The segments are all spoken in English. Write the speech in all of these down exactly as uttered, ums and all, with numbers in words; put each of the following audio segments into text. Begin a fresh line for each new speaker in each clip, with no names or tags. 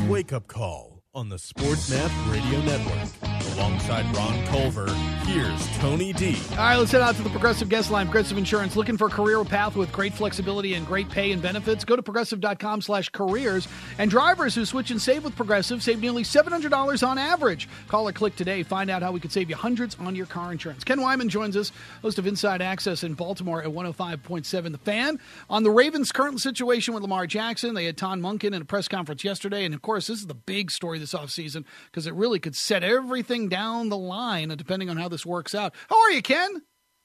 wake-up call on the SportsMap Radio Network. Alongside Ron Culver, here's Tony D.
All right, let's head out to the Progressive Guest Line. Progressive Insurance, looking for a career path with great flexibility and great pay and benefits? Go to progressive.com slash careers. And drivers who switch and save with Progressive save nearly seven hundred dollars on average. Call or click today. Find out how we could save you hundreds on your car insurance. Ken Wyman joins us, host of Inside Access in Baltimore at one oh five point seven The Fan. On the Ravens' current situation with Lamar Jackson, they had Todd Monken in a press conference yesterday. And, of course, this is the big story this offseason because it really could set everything down the line, depending on how this works out. How are you, Ken?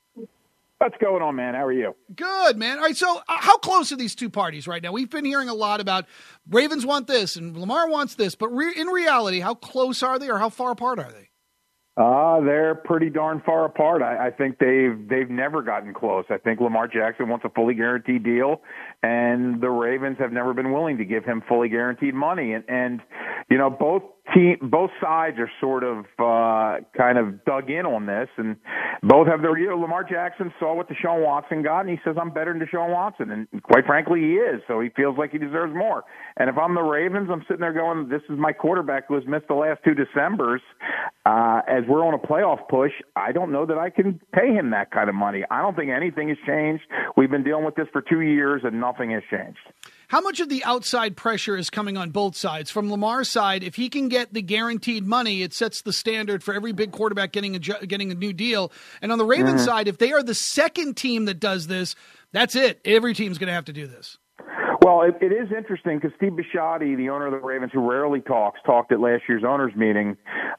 What's going on, man? How are you?
Good, man. All right, so uh, how close are these two parties right now? We've been hearing a lot about Ravens want this and Lamar wants this, but re- in reality, how close are they or how far apart are they?
Uh, they're pretty darn far apart. I, I think they've they've never gotten close. I think Lamar Jackson wants a fully guaranteed deal, and the Ravens have never been willing to give him fully guaranteed money. And, and you know, both team, both sides are sort of uh, kind of dug in on this, and both have their. You know, Lamar Jackson saw what Deshaun Watson got, and he says, "I'm better than Deshaun Watson," and quite frankly, he is. So he feels like he deserves more. And if I'm the Ravens, I'm sitting there going, "This is my quarterback who has missed the last two Decembers." Uh, as we're on a playoff push, I don't know that I can pay him that kind of money. I don't think anything has changed. We've been dealing with this for two years, and nothing has changed.
How much of the outside pressure is coming on both sides? From Lamar's side, if he can get the guaranteed money, it sets the standard for every big quarterback getting a, getting a new deal. And on the Ravens mm-hmm. side, if they are the second team that does this, that's it. Every team's going to have to do this.
Well, it, it is interesting because Steve Bisciotti, the owner of the Ravens, who rarely talks, talked at last year's owners' meeting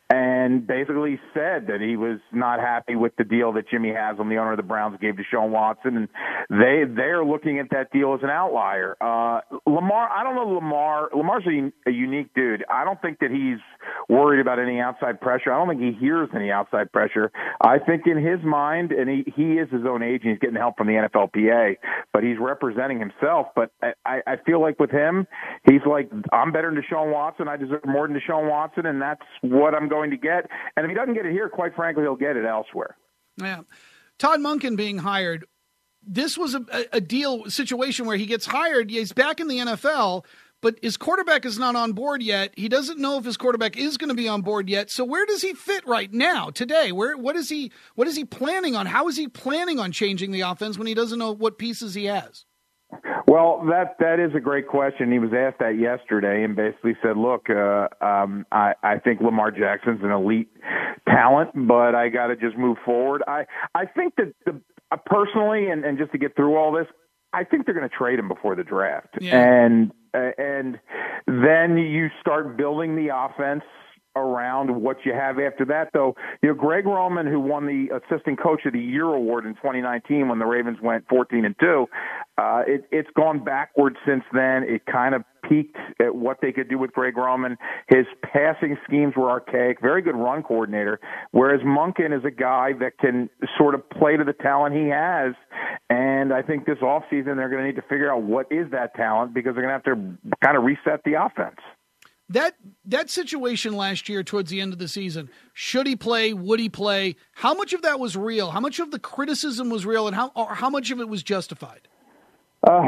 and basically said that he was not happy with the deal that Jimmy Haslam, the owner of the Browns, gave to Deshaun Watson, and they they're looking at that deal as an outlier. Uh, Lamar, I don't know Lamar. Lamar's a, a unique dude. I don't think that he's worried about any outside pressure. I don't think he hears any outside pressure. I think in his mind, and he, he is his own agent, he's getting help from the N F L P A, but he's representing himself. But I, I, I feel like with him, he's like, I'm better than Deshaun Watson. I deserve more than Deshaun Watson, and that's what I'm going to get. And if he doesn't get it here, quite frankly, he'll get it elsewhere.
Yeah. Todd Monken being hired, this was a, a deal situation where he gets hired. He's back in the N F L, but his quarterback is not on board yet. He doesn't know if his quarterback is going to be on board yet. So where does he fit right now, today? Where what is he what is he planning on? How is he planning on changing the offense when he doesn't know what pieces he has?
Well, that that is a great question. He was asked that yesterday and basically said, look, uh, um, I, I think Lamar Jackson's an elite talent, but I got to just move forward. I, I think that the, uh, personally, and, and just to get through all this, I think they're going to trade him before the draft.
Yeah.
And uh, and then you start building the offense around what you have after that, though. You know, Greg Roman, who won the Assistant Coach of the Year award in twenty nineteen when the Ravens went fourteen and two, uh, it, it's gone backwards since then. It kind of peaked at what they could do with Greg Roman. His passing schemes were archaic, very good run coordinator, whereas Monken is a guy that can sort of play to the talent he has. And I think this offseason they're going to need to figure out what is that talent because they're going to have to kind of reset the offense.
That that situation last year towards the end of the season, should he play, would he play, how much of that was real? How much of the criticism was real, and how or how much of it was justified?
Uh,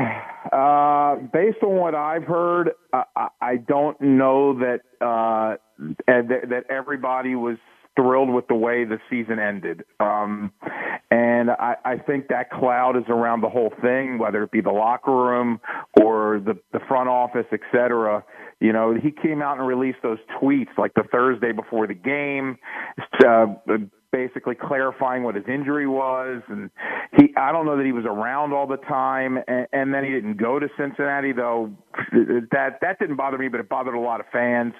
uh, based on what I've heard, uh, I, I don't know that, uh, that that everybody was thrilled with the way the season ended. Um, and I, I think that cloud is around the whole thing, whether it be the locker room or the, the front office, et cetera. You know, he came out and released those tweets like the Thursday before the game, uh, basically clarifying what his injury was. And he, I don't know that he was around all the time. And, and then he didn't go to Cincinnati, though. That that didn't bother me, but it bothered a lot of fans.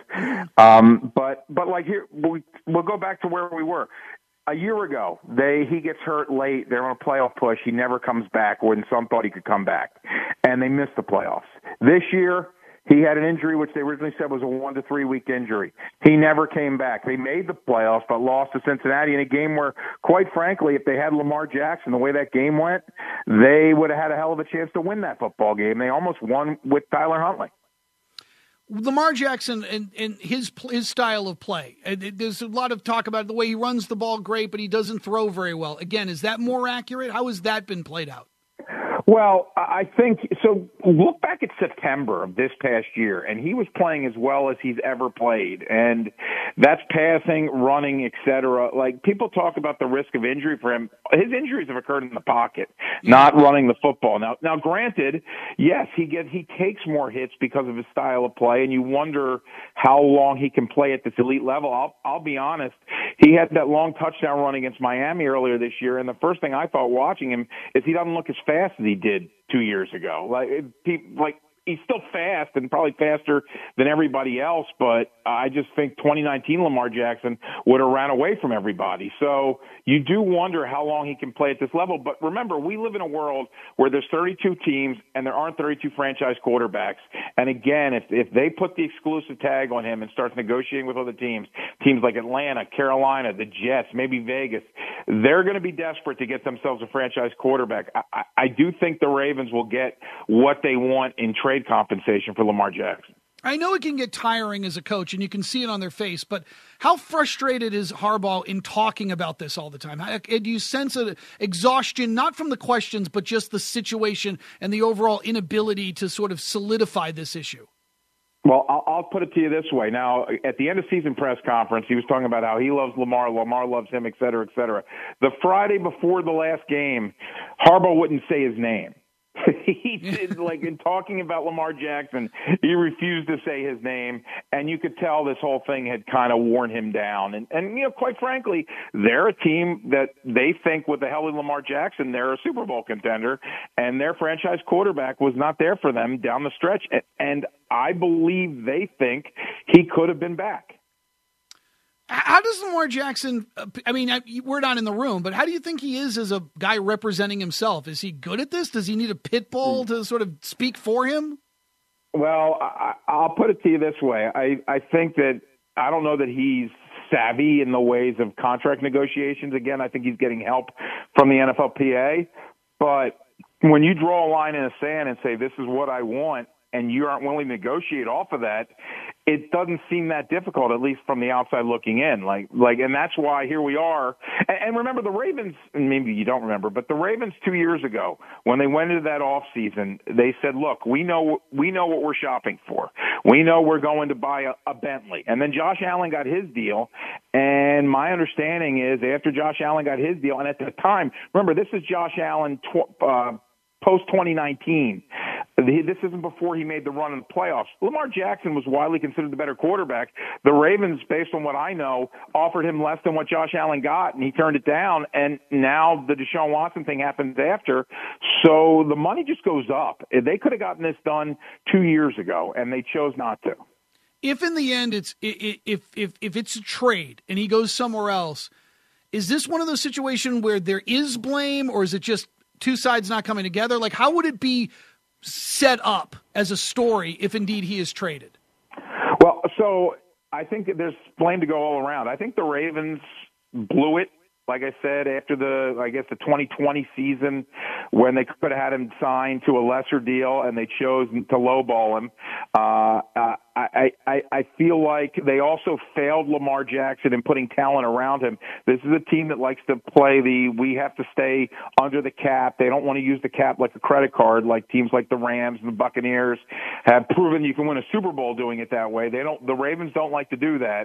Um, but but like here, we, we'll go back to where we were. A year ago, they he gets hurt late. They're on a playoff push. He never comes back when some thought he could come back. And they missed the playoffs. This year, he had an injury which they originally said was a one to three week injury. He never came back. They made the playoffs but lost to Cincinnati in a game where, quite frankly, if they had Lamar Jackson, the way that game went, they would have had a hell of a chance to win that football game. They almost won with Tyler Huntley.
Lamar Jackson and, and his his style of play. There's a lot of talk about the way he runs the ball great, but he doesn't throw very well. Again, is that more accurate? How has that been played out?
Well, I think so. Look back at September of this past year, and he was playing as well as he's ever played, and that's passing, running, et cetera. Like, people talk about the risk of injury for him. His injuries have occurred in the pocket, not running the football. Now, now, granted, yes, he gets he takes more hits because of his style of play, and you wonder how long he can play at this elite level. I'll I'll be honest. He had that long touchdown run against Miami earlier this year, and the first thing I thought watching him is he doesn't look as fast as he did two years ago. Like, he, like he's still fast and probably faster than everybody else, but I just think twenty nineteen Lamar Jackson would have ran away from everybody. So you do wonder how long he can play at this level. But remember, we live in a world where there's thirty-two teams and there aren't thirty-two franchise quarterbacks. And again, if if they put the exclusive tag on him and starts negotiating with other teams, teams like Atlanta, Carolina, the Jets, maybe Vegas, they're going to be desperate to get themselves a franchise quarterback. I, I, I do think the Ravens will get what they want in trade compensation for Lamar Jackson.
I know it can get tiring as a coach, and you can see it on their face, but how frustrated is Harbaugh in talking about this all the time? How, do you sense an exhaustion, not from the questions, but just the situation and the overall inability to sort of solidify this issue?
Well, I'll, I'll put it to you this way. Now, at the end of season press conference, he was talking about how he loves Lamar, Lamar loves him, et cetera, et cetera. The Friday before the last game, Harbaugh wouldn't say his name. He did, like, in talking about Lamar Jackson, he refused to say his name, and you could tell this whole thing had kind of worn him down. And, and you know, quite frankly, they're a team that they think with the healthy Lamar Jackson, they're a Super Bowl contender, and their franchise quarterback was not there for them down the stretch. And I believe they think he could have been back.
How does Lamar Jackson, I mean, we're not in the room, but how do you think he is as a guy representing himself? Is he good at this? Does he need a pit bull to sort of speak for him?
Well, I, I'll put it to you this way. I, I think that I don't know that he's savvy in the ways of contract negotiations. Again, I think he's getting help from the N F L P A. But when you draw a line in the sand and say, this is what I want, and you aren't willing to negotiate off of that, it doesn't seem that difficult, at least from the outside looking in. Like, like, and that's why here we are. And, and remember, the Ravens, and maybe you don't remember, but the Ravens two years ago, when they went into that off season, they said, look, we know, we know what we're shopping for. We know we're going to buy a, a Bentley. And then Josh Allen got his deal. And my understanding is after Josh Allen got his deal, and at the time, remember, this is Josh Allen, tw- uh, post twenty nineteen. This isn't before he made the run in the playoffs. Lamar Jackson was widely considered the better quarterback. The Ravens, based on what I know, offered him less than what Josh Allen got, and he turned it down. And now the Deshaun Watson thing happens after. So the money just goes up. They could have gotten this done two years ago, and they chose not to.
If in the end it's if if if it's a trade and he goes somewhere else, is this one of those situations where there is blame, or is it just two sides not coming together? Like, how would it be set up as a story if indeed he is traded?
Well, so I think that there's blame to go all around. I think the Ravens blew it, like I said, after the, I guess, the twenty twenty season when they could have had him signed to a lesser deal and they chose to lowball him. Uh, uh, I, I, I feel like they also failed Lamar Jackson in putting talent around him. This is a team that likes to play the, we have to stay under the cap. They don't want to use the cap like a credit card, like teams like the Rams and the Buccaneers have proven you can win a Super Bowl doing it that way. They don't, the Ravens don't like to do that.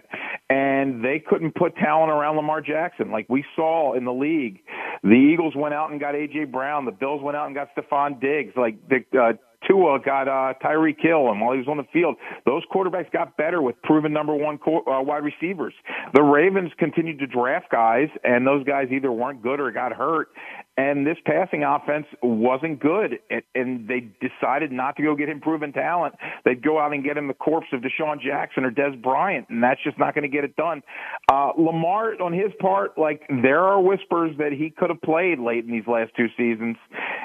And they couldn't put talent around Lamar Jackson. Like we saw in the league, the Eagles went out and got A J Brown. The Bills went out and got Stephon Diggs. Like the, uh, Tua got uh, Tyreek Hill, and while he was on the field, those quarterbacks got better with proven number one co- uh, wide receivers. The Ravens continued to draft guys, and those guys either weren't good or got hurt, and this passing offense wasn't good, and, and they decided not to go get him proven talent. They'd go out and get him the corpse of Deshaun Jackson or Dez Bryant, and that's just not going to get it done. Uh, Lamar, on his part, like there are whispers that he could have played late in these last two seasons,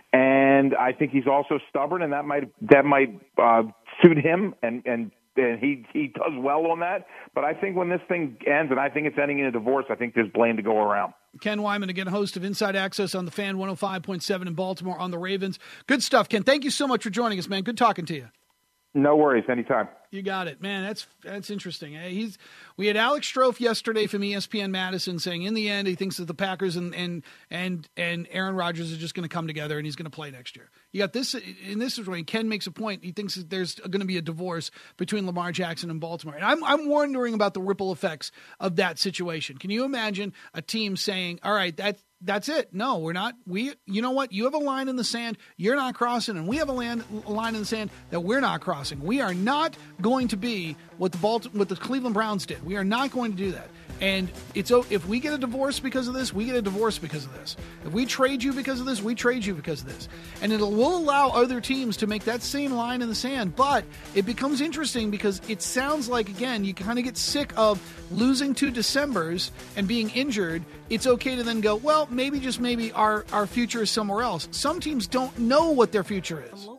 and I think he's also stubborn, and that might that might uh, suit him, and and. And he he does well on that. But I think when this thing ends, and I think it's ending in a divorce, I think there's blame to go around.
Ken Wyman, again, host of Inside Access on the Fan one oh five point seven in Baltimore on the Ravens. Good stuff, Ken. Thank you so much for joining us, man. Good talking to you.
No worries. Anytime.
You got it, man. That's that's interesting. He's we had Alex Strofe yesterday from E S P N Madison saying in the end he thinks that the Packers and and and, and Aaron Rodgers are just going to come together and he's going to play next year. You got this in this way. Ken makes a point. He thinks that there's going to be a divorce between Lamar Jackson and Baltimore. And I'm I'm wondering about the ripple effects of that situation. Can you imagine a team saying, "All right, that that's it. No, we're not. We, you know what? You have a line in the sand. You're not crossing, and we have a, land, a line in the sand that we're not crossing. We are not going to be what the Balt- what the Cleveland Browns did. We are not going to do that. And it's if we get a divorce because of this, we get a divorce because of this. If we trade you because of this, we trade you because of this. And it will allow other teams to make that same line in the sand. But it becomes interesting because it sounds like, again, you kind of get sick of losing two Decembers and being injured. It's okay to then go, well, maybe, just maybe, our, our future is somewhere else. Some teams don't know what their future is.